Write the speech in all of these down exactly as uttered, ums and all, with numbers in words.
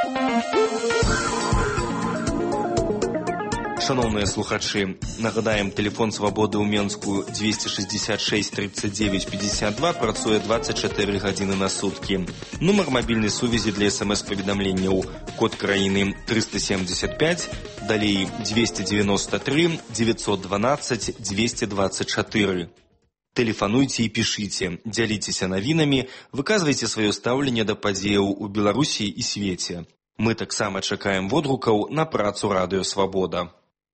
Шановные слухачи, нагадаем, телефон свободы ў Менску двести шестьдесят шесть тридцать девять пятьдесят два працуе двадцать четыре гадзіны на сутки. Нумар мобильной сувязі для смс-поведомленияў код краіны триста семьдесят пять, далей двести девяносто три девятьсот двенадцать двести двадцать четыре. Телефануйте и пишите, дзяліцеся навінамі, выказвайце сваё стаўленне да падзеяў у Беларусі і свеце. Мы таксама чакаем водгукаў на працу радыё Свабода.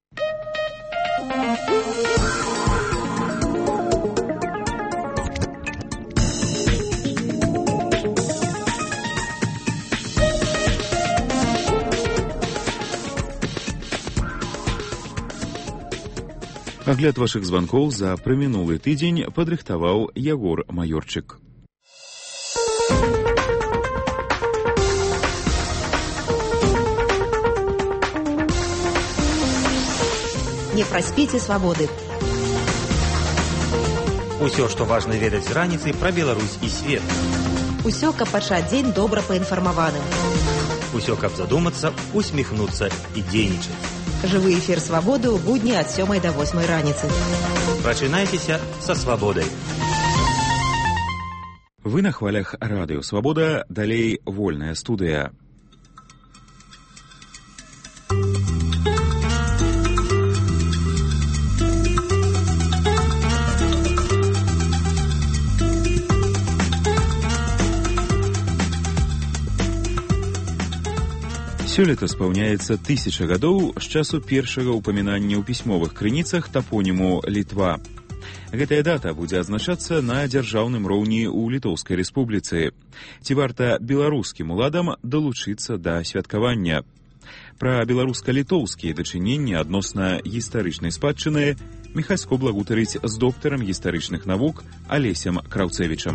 Агляд вашых званкоў за прамінулы тыдзень падрыхтаваў Ягор Маёрчык. Не праспіце свабоды. Усё, што важна ведаць з раніцы пра Беларусь і свет. Усё, каб пачаць дзень добра паінфармаваным. Усё, каб задумацца, усміхнуцца і дзейнічаць. Жывы эфір свабоды ў будні ад сёмай да восьмай раніцы. Прачынайцеся са свабодай. Вы на хвалях радыё Свабода, далей вольная студыя. Сёлета спаўняецца тысяча гадоў з часу першага ўпамінання ў пісьмовых крыніцах тапоніму Літва. Гэтая дата будзе адзначацца на дзяржаўным роўні ў Літоўскай рэспубліцы. Ці варта беларускім уладам далучыцца да святкавання? Пра беларуска-літоўскія дачыненні адносна гістарычнай спадчыны Міхасько благутарыць з доктарам гістарычных навук Алесем Краўцэвічам.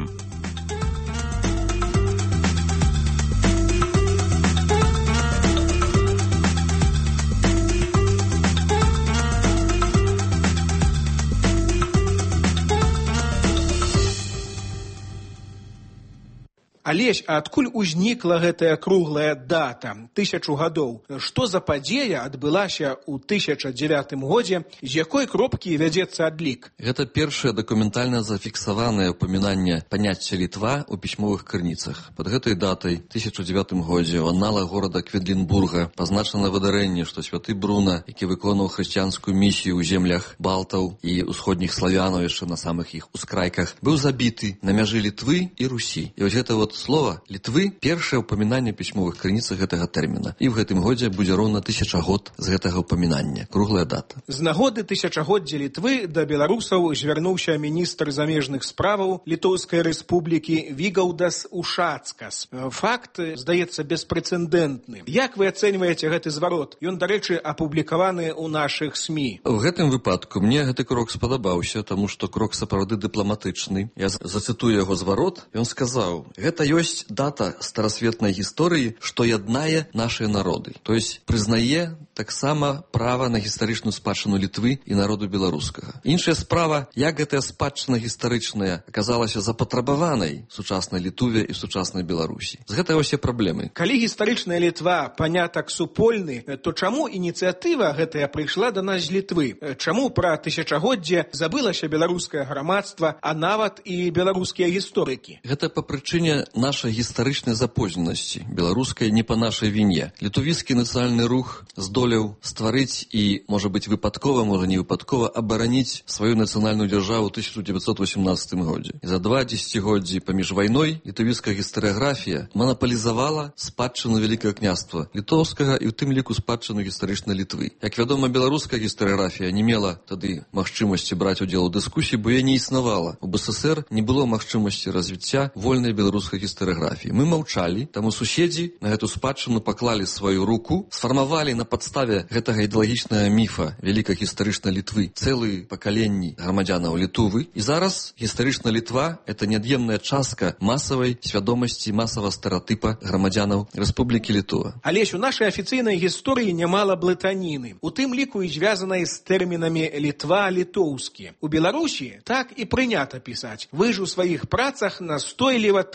Алесь, а адкуль узнікла гэтая круглая дата, тысячу гадоў? Што за падзея адбылася ў тысяча дзевятым годзе, з якой кропкі вядзецца адлік? Гэта першае дакументальна зафіксаванае ўпамінанне паняцця Літва ў пісьмовых крыніцах. Пад гэтай датай тысяча дзевятым годзе ў аналах горада Кведлінбурга пазначана выдарэнне, што святы Бруна, які выконваў хрысціянскую місію ў землях балтаў і ўсходніх славянаў яшчэ на самых іх ускрайках, быў забіты на мяжы Літвы і Русі. І вось гэта вот слова Літвы першае ўпамінанне ў пісьмовых крыніцах гэтага тэрміна. І ў гэтым годзе будзе роўна тысяча год з гэтага ўпамінання. Круглая дата. З нагоды тысячагоддзя Літвы да беларусаў звярнуўся міністр замежных справаў Літоўскай рэспублікі Вігаўдас Ушацкас. Факт, здаецца, беспрэцэдэнтны. Як вы ацэньваеце гэты зварот? Ён, дарэчы, апублікаваны ў нашых СМІ. У гэтым выпадку мне гэты крок спадабаўся, таму што крок сапраўды дыпламатычны. Я зацытую яго зварот. Ён сказаў: гэта ёсць дата старасветнай гісторыі, што яднае нашыя народы. То есть прызнае таксама права на гістарычную спадчыну Літвы і народу беларускага. Іншая справа, як гэтая спадчына гістарычная аказалася запатрабаванай сучаснай Літуве і сучаснай Беларусі. З гэтай усе праблемы. Калі гістарычная Літва панятак супольны, то чаму ініцыятыва гэтая прыйшла да нас з Літвы? Чаму пра тысячагоддзе забылася беларускае грамадства, а нават і беларускія гісторыкі? Гэта па прычыне нашай гістарычнай запозненасці, беларускай не па нашай віне. Літувійскі нацыянальны рух здолеў стварыць і, можа быць, выпадкова, можа не выпадкова, абараніць сваю нацыянальную дзяржаву ў тысяча дзевяцьсот васямнаццатым годзе. І за два дзесяцігоддзі паміж вайной літувійская гістарыяграфія манаполізавала спадчыну Вялікага княства літоўскага і ў тым ліку спадчыну гістарычнай Літвы. Як вядома, беларуская гістарыяграфія не мела тады магчымасці браць удзел у дыскусіі, бо яе не існавала. У БССР не было магчымасці развіцця вольнай беларускай гістарыяграфіі. Мы маўчалі, таму суседзі на гэту спадчыну паклалі сваю руку, сфармавалі на падставе гэтага ідэалагічнага міфа вялікай гістарычнай Літвы цэлыя пакаленні грамадзянаў Літувы. І зараз гістарычная Літва – это неад'емная частка масавай свядомасці, масавага стэрэатыпа грамадзянаў Рэспублікі Літва. Алесь, у нашай афіцыйнай гісторыі нямала блытаніны, у тым ліку і звязанай з тэрмінамі Літва, літоўскі. У Беларусі так і прынята пісаць. Вы ж у сваіх працах настойліва трымаеце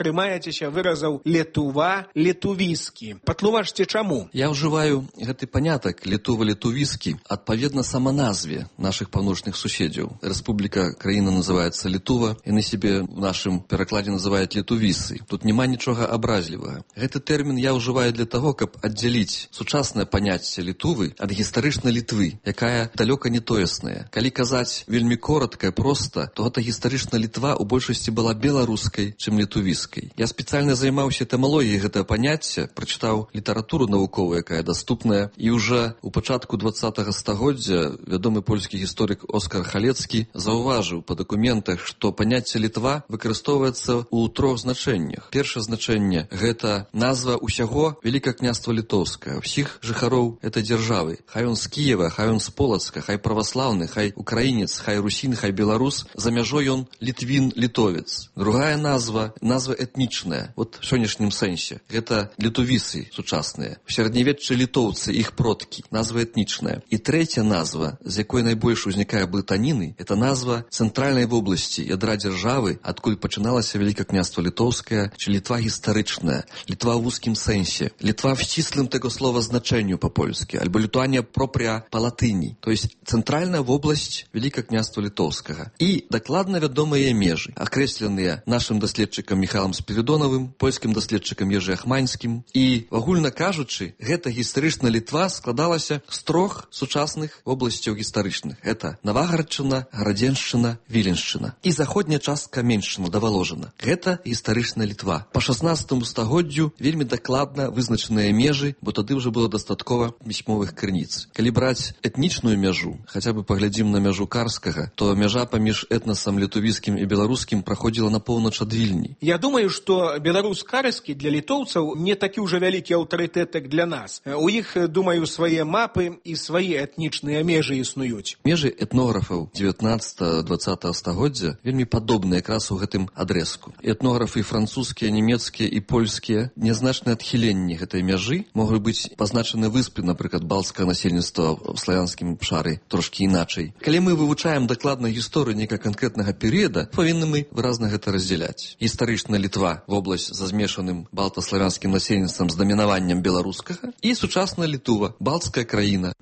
ўжываецеся выразаў летува, летувіскі. Патлумачце чаму? Я ўжываю гэты панятак летува, летувіскі адпаведна саманазве наших паўночных суседзяў. Рэспубліка, краіна называецца Літува, яны себе в нашым перакладзе называюць летувісы. Тут няма нічога абразлівага. Гэты тэрмін я ўжываю для таго, каб аддзяліць сучаснае паняцце Літувы ад гістарычнай Літвы, якая далёка не тоесная. Калі казаць вельмі коротка і проста, то гэта гістарычная Літва у большасці была беларускай, чым летувіскай. Я спецыяльна займаўся этымалогіяй гэтага паняцця, прачытаў літаратуру навуковую, якая даступная, і ўжо у пачатку двадцатага стагоддзя вядомы польскі гісторык Оскар Халецкі заўважыў па дакументах, што паняцце Літва выкарыстоўваецца ў трох значэннях. Першае значэнне – гэта назва ўсяго Вялікае княства Літоўскае, ўсіх жыхароў этой дзяржавы. Хай он з Кіева, хай он з Полацка, хай праваслаўны, хай украінец, хай русін, хай беларус, за мяжой он літвін, літовец. Другая назва – назва этнічная, вот в сённяшнім сэнсе. Гэта літувісы сучасныя. В сярэднявеччы літоўцы, іх продкі, назва этнічная. І трэця назва, з якой найбольш узнікае блытаніны, это назва цэнтральнай вобласці, ядра дзяржавы, адкуль пачыналася Вялікае княства Літоўскае, чи Літва гістарычная, Літва ў вузкім сэнсе, Літва в сціслым tego слова значэнню па-польскі, альбо Літуанія пропря па-латыні, то есть цэнтральная вобласць Вялікае княства Літоўскага. І дакладна вядомыя межы, акрэсленыя нашым даследчыкам Міхайлам Спірідонавым, польскім даследчыкам Ежы Ахманскім. І, агульна кажучы, гэта гістарычная Літва складалася з трох сучасных вобласцяў гістарычных. Это Навагарадчына, Гарадзеншчына, Віленшчына. І заходняя частка Меншчына, Даваложына. Гэта гістарычная Літва. Па шаснаццатаму стагоддзю вельмі дакладна вызначаныя межы, бо тады ўжо было дастаткова пісьмовых крыніц. Калі браць этнічную мяжу, хаця бы паглядзім на мяжу Карскага, то мяжа паміж этнасам літувіскім і беларускім праходзіла на поўнач ад Вільні. Я думаю, што беларус Карскі для літоўцаў не такі ўжо вялікі аўтарытэт, як для нас. У іх, думаю, свае мапы і свае этнічныя межы існуюць. Межы этнографаў дзевятнаццатага-дваццатага стагоддзя вельмі падобныя якраз у гэтым адрэзку. Этнографы французскія, нямецкія і польскія нязначныя адхіленні гэтай мяжы могуць быць пазначаны выспы, напрыклад, балцкага насельніцтва ў славянскім шары трошкі іначай. Калі мы вывучаем дакладна гісторыю некага канкрэтнага перыяда, павінны мы выразна гэта раздзяляць. Гістарычная Літва, вобласць за змешаным балта-славянскім насельніцтвам з дамінаваннем беларускага, і сучасная Літува, балцкая краіна.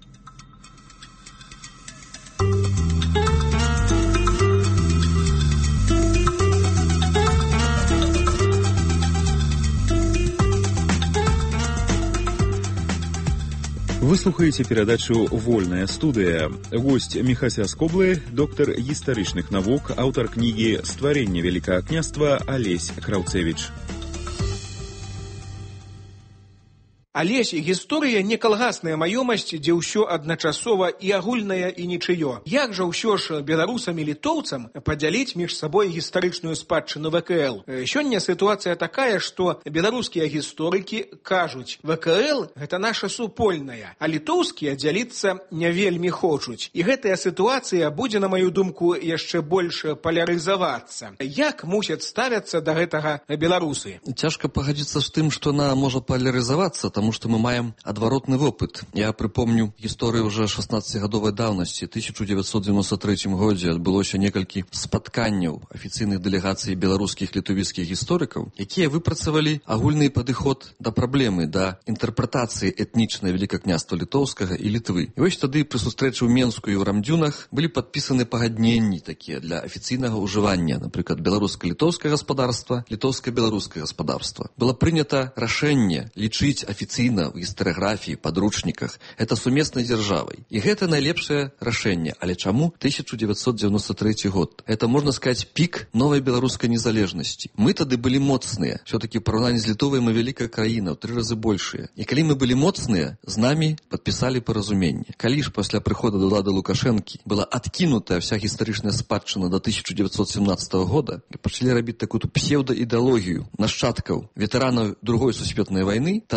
Вы слухаеце перадачу «Вольная студыя». Госць Міхася Скоблы, доктар гістарычных навук, аўтар кнігі «Стварэнне Вялікага княства» Алесь Краўцевіч. Алесь, гісторыя не калгасная маёмасць, дзе ўсё адначасова і агульнае, і нічыё. Як жа ўсё ж беларусам і літоўцам падзяліць між сабой гістарычную спадчыну вэ ка эл? Сёння сітуацыя такая, што беларускія гісторыкі кажуць, вэ ка эл – гэта наша супольная, а літоўскія дзяліцца не вельмі хочуць. І гэтая сітуацыя будзе, на маю думку, яшчэ больш палярызавацца. Як мусяць ставяцца да гэтага беларусы? Цяжка пагадзіцца з тым, што она можа палярызавацца, потому что мы маем адваротны вопыт. Я прыпомню гісторыю ўжо шаснаццацігадовай даўнасці. тысяча дзевяцьсот дзевяносто трэцім годзе адбылося некалькі спатканняў афіцыйных дэлегацый беларускіх літувіскіх гісторыкаў, якія выпрацавалі агульны падыход да праблемы, да інтэрпрэтацыі этнічнай Вялікага княства Літоўскага і Літвы. І вось тады пры сустрэчы ў Менску і ў Рамдзюнах былі падпісаны пагадненні такія для афіцыйнага ўжывання, напрыклад, беларуска-літоўскае гаспадарства, літоўска-беларускае гаспадарства. Было прынята рашэнне лічыць афіцыйна в гістарыяграфіі, падручніках, это сумеснай дзяржавай. І гэта найлепшае рашэнне. Але чаму тысяча дзевяцьсот дзевяносто трэці год? Это, можна сказаць, пік новай беларускай незалежнасці. Мы тады былі моцныя. Все-таки ў параўнанні з Літовай мы вялікая краіна, ў тры разы большая. І калі мы былі моцныя, з намі падпісалі паразуменне. Калі ж пасля прыхода да ўлады Лукашэнкі была адкінутая вся гістарычная спадчына да тысяча дзевяцьсот сямнаццатага года і пачалі рабіць такую псеўдаідэалогію нашчадкаў ветэранаў другой сусветнай вайны, тады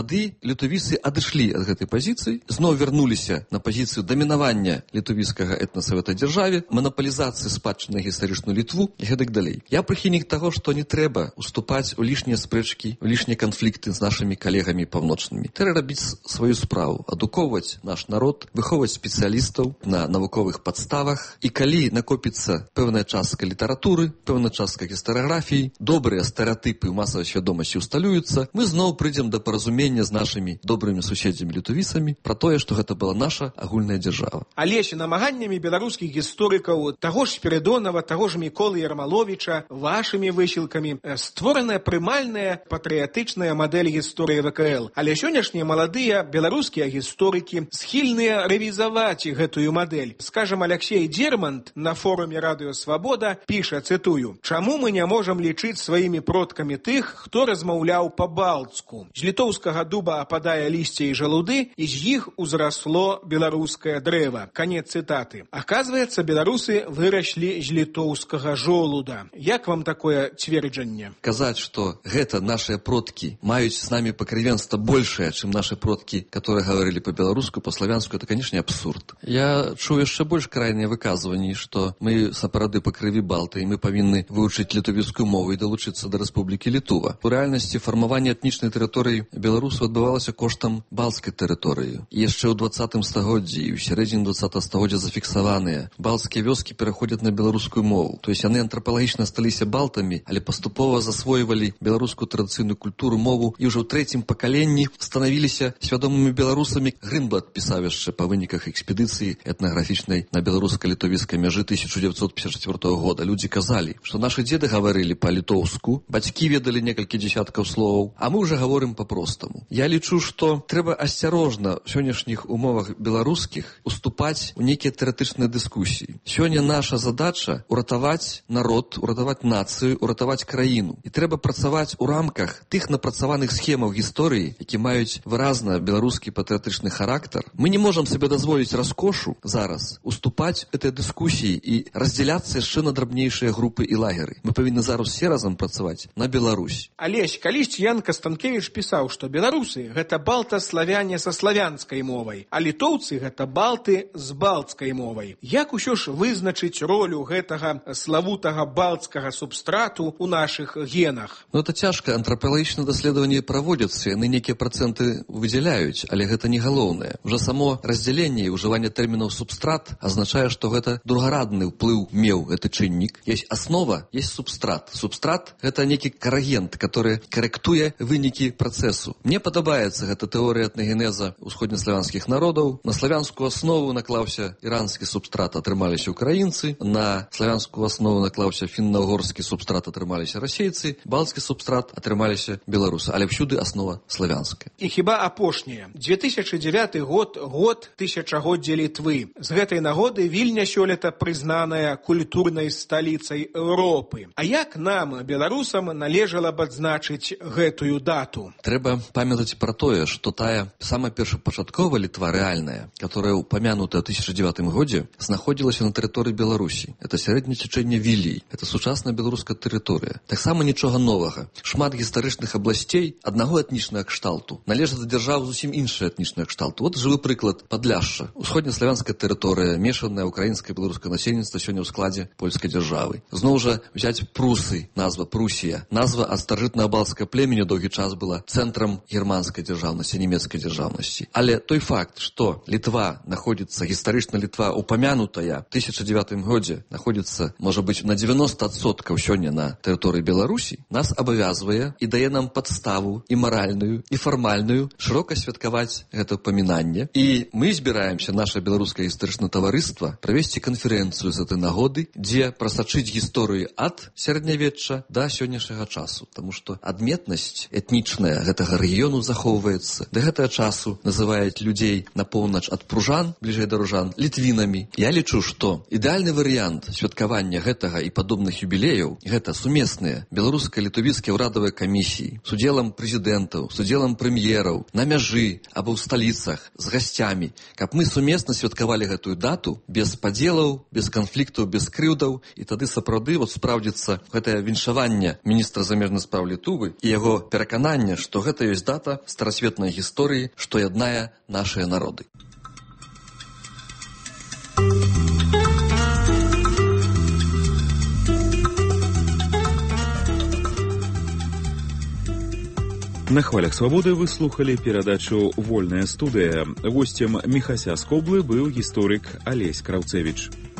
літувіцы адышлі ад гэтай пазіцыі, зноў вярнуліся на пазіцыю дамінавання літувіцкага этнаса в этой дзяржаве, манапалізацыі спадчыны на гістарычную Літву і гэтак далей. Я прыхільнік таго, што не трэба уступаць у лішнія спрэчкі, у лішнія канфлікты з нашымі калегамі паўночнымі. Трэба рабіць сваю справу, адукоўваць наш народ, выхоўваць спецыялістаў на навуковых падставах, і калі накопіцца пэўная частка літаратуры, пэўная частка гістарыяграфіі, добрыя стэрэатыпы ў масавай свядомасці усталююцца, мы зноў прыйдзем да паразумення з нашымі добрымі суседзямі літувісамі пра тое, што гэта была наша агульная дзяржава. Але ж намаганнямі беларускіх гісторыкаў, таго ж Спірыдонава, таго ж Міколы Ярмаловіча, вашымі высілкамі створаная прымальная патрыятычная мадэль гісторыі вэ ка эл. Але сённяшнія маладыя беларускія гісторыкі схільныя рэвізаваць гэтую мадэль. Скажам, Алексей Дермант на форуме Радыё Свабода піша, цытую: «Чаму мы не можам лічыць сваімі продкамі тых, хто размаўляў па-балтску? З літоўскага дуба ападае лісце і жалуды, і з іх узрасло беларускае дрэва». Канец цытаты. Аказваецца, беларусы выраслі з літоўскага жолуда. Як вам такое цверджанне? Казаць, што гэта нашыя продкі маюць з намі пакрывенства большае, чым нашы продкі, которые гаварылі па-беларуску, па-славянску, это, канешне, абсурд. Я чуў яшчэ больш крайныя выказванні, што мы сапраўды па крыві балты, і мы павінны вывучыць літовіцкую мову і далучыцца да Рэспублікі Літува. У рэальнасці фармаванне этнічнай тэрыторыі беларусаў адбывалася коштам балцкай тэрыторыі. І яшчэ ў двадцатым стагоддзі і ў сярэдзіне двадцатага стагоддзя зафіксаваныя балцкія вёскі пераходзяць на беларускую мову. То есть яны антрапалагічна сталіся балтамі, але паступова засвойвалі беларускую традыцыйную культуру, мову, і ўжо ў трэцім пакаленні станавіліся свядомымі беларусамі. Грынблат пісаў яшчэ па выніках экспедыцыі этнаграфічнай на беларуска-літовіцкай мяжы тысяча девятьсот пятьдесят четвёртого года. Людзі казалі, што нашы дзеды гаварылі па-літоўску, бацькі ведалі некалькі дзесяткаў словаў, а мы ўжо гаворым па-простаму. Я лічу, што трэба асцярожна ў сённяшніх умовах беларускіх уступаць у нейкія тэарэтычныя дыскусіі. Сёння наша задача уратаваць народ, уратаваць нацыю, уратаваць краіну. І трэба працаваць у рамках тых напрацаваных схемаў гісторыі, які маюць выразна беларускі патрыятычны характар. Мы не можам сабе дазволіць раскошу зараз уступаць этой дыскусіі і раздзяляцца яшчэ на драбнейшыя групы і лагеры. Мы павінны зараз все разам працаваць на Беларусь. Алесь, калісь Ян Кастанкевіч пісаў, што беларусы — гэта балта-славяне са славянскай мовай, а літоўцы — гэта балты з балцкай мовай. Як усё ж вызначыць ролю гэтага славутага балцкага субстрату ў нашых генах? Ну, это цяжка. Антрапалагічныя даследаванні праводзяцца, яны нейкія працэнты выдзяляюць, але гэта не галоўнае. Уже само раздзяленне і ўжыванне тэрмінаў субстрат азначае, што гэта другарадны ўплыў меў гэты чыннік. Есть аснова, есть субстрат. Субстрат — гэта нейкі карагент, который карэктуе вынікі працэсу. Мне падабаецца гэта тэорыя этнагенеза ўсходнеславянскіх народаў. На славянскую аснову наклаўся іранскі субстрат, атрымаліся украінцы. На славянскую аснову наклаўся фінна-угорскі субстрат, атрымаліся расейцы. Балцкі субстрат, атрымаліся беларусы. Але всюды аснова славянская. І хіба апошняе. две тысячи девятый год, год тысячагоддзя Літвы. З гэтай нагоды Вільня сёлета прызнаная культурнай сталіцай Еўропы. А як нам, беларусам, належала б адзначыць гэтую дату? Трэба памятаць пра тое, што тая самая першапачатковая Літва рэальная, которая упамянутая ў тысяча девятым годзе, знаходзілася на тэрыторыі Беларусі. Это сярэдняе цячэнне Вілій. Это сучасная беларуская тэрыторыя. Таксама нічога новага. Шмат гістарычных абласцей аднаго этнічнага кшталту належаць да дзяржаў зусім іншыя этнічнага кшталту. Вот жывы прыклад Падляшша. Усходнеславянская тэрыторыя, мешанае украінскае і беларускае насельніцтва сёння ў складзе польскай дзяржавы. Зноў жа взяць Прусы, назва Прусія. Назва ад старажытнага балцкага племені доўгі час была цэнтрам германскай дзяржаўнасці, нямецкай дзяржаўнасці. Але той факт, што Літва находится, гістарычна Літва упамянутая в тысяча девятым годзе, находится, можа быць, на девяносто адсоткаў сёння на тэрыторыі Беларусі, нас абавязвае і дае нам падставу і маральную, і фармальную шырока святкаваць гэта упамінанне. І мы збіраемся, наша беларускае гістарычнае таварыства, правесці канферэнцыю з этой нагоды, дзе прасачыць гісторыю ад сярэднявечча да сённяшняга часу. Таму што адметнасць этнічная гэтага рэгіёну захоўваецца. Да гэтага часу называюць людзей на поўнач ад пружан, бліжэй да ружан, літвінамі. Я лічу, што ідэальны варыянт святкавання гэтага і падобных юбілеяў — гэта сумесныя беларуска-літовіцкія ўрадавыя камісіі з удзелам прэзідэнтаў, з удзелам прэм'ераў, на мяжы або ў сталіцах з гасцямі, каб мы сумесна святкавалі гэтую дату без падзелаў, без канфліктаў, без крыўдаў, і тады сапраўды вот спраўдзіцца гэтае віншаванне міністра замежных спраў Літвы і яго перакананне, што гэта ёсць дата старасветнай гісторыі, што яднае нашыя народы. На хвалях свабоды вы слухали перадачу «Вольная студыя». Гостем Міхася з Коблы быў гісторык Алесь Краўцевіч.